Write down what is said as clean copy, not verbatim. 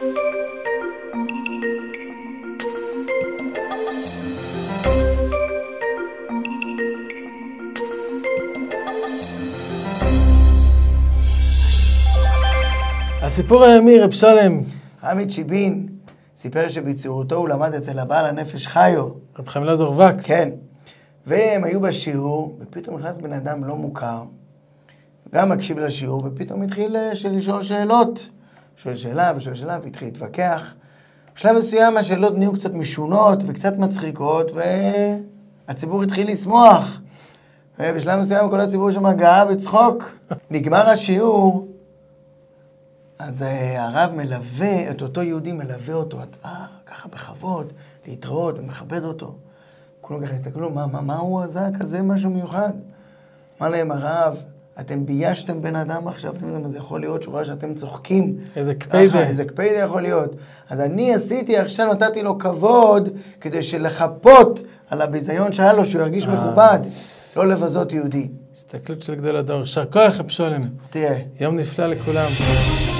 הסיפור הימי, רב שלם. עמית שיבין סיפר שבצעירותו הוא למד אצל הבעל הנפש חיו. רב חיים אלעזר וקס. כן. והם היו בשיעור, ופתאום נכנס בן אדם לא מוכר, גם מקשיב לשיעור, ופתאום התחיל לשאול שאלות. שואל שאלה ושואל שאלה, והתחיל להתווכח. בשלב מסוים השאלות נהיו קצת משונות וקצת מצחיקות, והציבור התחיל לשמוח. ובשלב מסוים כל הציבור שם גאה בצחוק. נגמר השיעור, אז הרב מלווה, את אותו יהודי מלווה אותו, ככה בכבוד, להתראות ומכבד אותו. כולם ככה הסתכלו, מה הוא עזה כזה משהו מיוחד? אמר להם הרב, אתם ביישתם בן אדם עכשיו, אתם יודעים, זה יכול להיות שורה שאתם צוחקים. איזה קפיידה. איזה קפיידה יכול להיות. אז אני עשיתי, עכשיו נתתי לו כבוד, כדי שלחפות על הביזיון שהיה לו, שהוא ירגיש מכובד, לא לבזות יהודי. הסתכלות של גדול הדור. יישר כוח, רב שלם. תראה. יום נפלא לכולם.